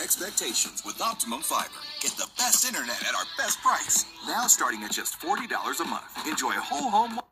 expectations with Optimum Fiber. Get the best internet at our best price. Now starting at just $40 a month. Enjoy whole home